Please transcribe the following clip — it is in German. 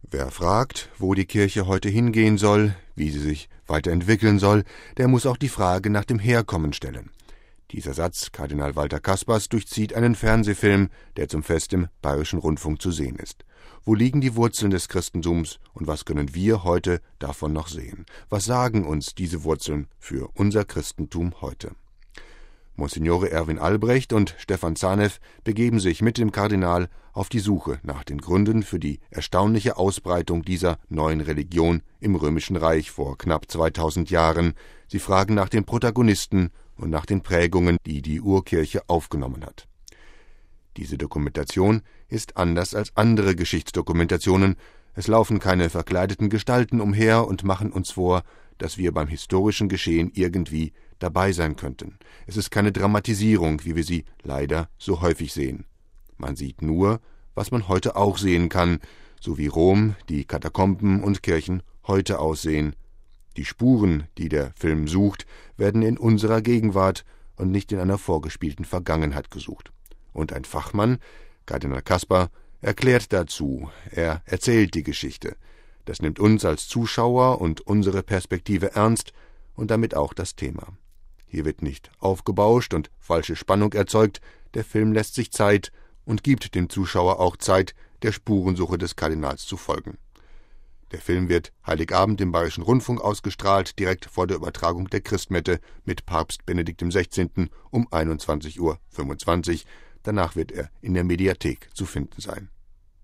Wer fragt, wo die Kirche heute hingehen soll, wie sie sich weiterentwickeln soll, der muss auch die Frage nach dem Herkommen stellen. Dieser Satz Kardinal Walter Kaspers durchzieht einen Fernsehfilm, der zum Fest im Bayerischen Rundfunk zu sehen ist. Wo liegen die Wurzeln des Christentums und was können wir heute davon noch sehen? Was sagen uns diese Wurzeln für unser Christentum heute? Monsignore Erwin Albrecht und Stefan Zanev begeben sich mit dem Kardinal auf die Suche nach den Gründen für die erstaunliche Ausbreitung dieser neuen Religion im Römischen Reich vor knapp 2000 Jahren. Sie fragen nach den Protagonisten und nach den Prägungen, die die Urkirche aufgenommen hat. Diese Dokumentation ist anders als andere Geschichtsdokumentationen. Es laufen keine verkleideten Gestalten umher und machen uns vor, dass wir beim historischen Geschehen irgendwie dabei sein könnten. Es ist keine Dramatisierung, wie wir sie leider so häufig sehen. Man sieht nur, was man heute auch sehen kann, so wie Rom, die Katakomben und Kirchen heute aussehen. Die Spuren, die der Film sucht, werden in unserer Gegenwart und nicht in einer vorgespielten Vergangenheit gesucht. Und ein Fachmann, Kardinal Kasper, erklärt dazu, er erzählt die Geschichte. Das nimmt uns als Zuschauer und unsere Perspektive ernst und damit auch das Thema. Hier wird nicht aufgebauscht und falsche Spannung erzeugt, der Film lässt sich Zeit und gibt dem Zuschauer auch Zeit, der Spurensuche des Kardinals zu folgen. Der Film wird Heiligabend im Bayerischen Rundfunk ausgestrahlt, direkt vor der Übertragung der Christmette mit Papst Benedikt XVI. Um 21:25 Uhr. Danach wird er in der Mediathek zu finden sein.